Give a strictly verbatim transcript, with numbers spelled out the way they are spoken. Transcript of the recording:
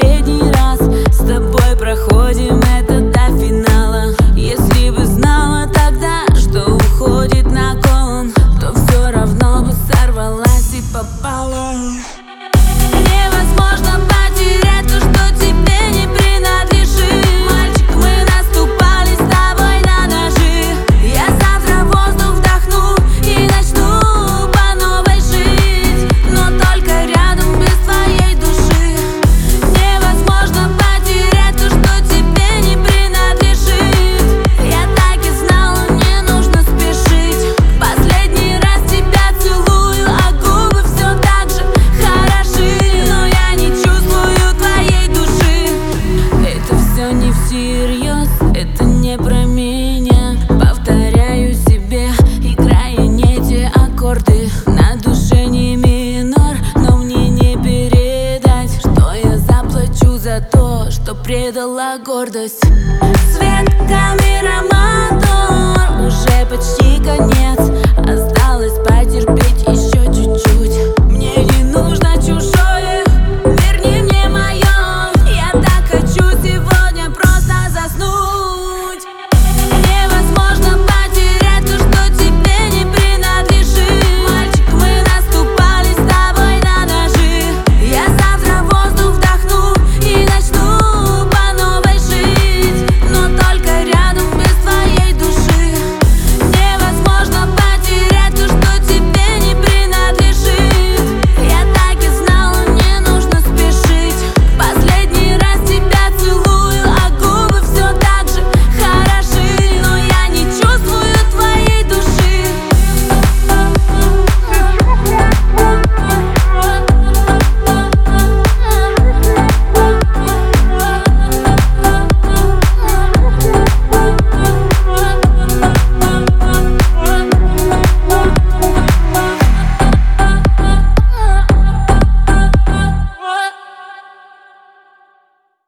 последний раз с тобой проходим это до финала. Если бы знала тогда, что уходит на кон, то все равно бы сорвалась и попала. Невозможно потерять то, что тебе не принадлежит. Мальчик, мы наступали с тобой на ножи. Я завтра воздух вдохну и начну по новой жить, но только рядом без твоей души. Невозможно потерять то, что тебе не принадлежит. Я так и знала, не нужно спешить. Последний раз тебя целую, а губы все так же хороши, но я не чувствую твоей души. Это все не всерьез, это не про меня. Повторяю себе, играя не те аккорды. На душе не минор, но мне не передать, что я заплачу за то, что предала гордость. Свет, камера, мотор, уже почти конец. Осталось потерпеть еще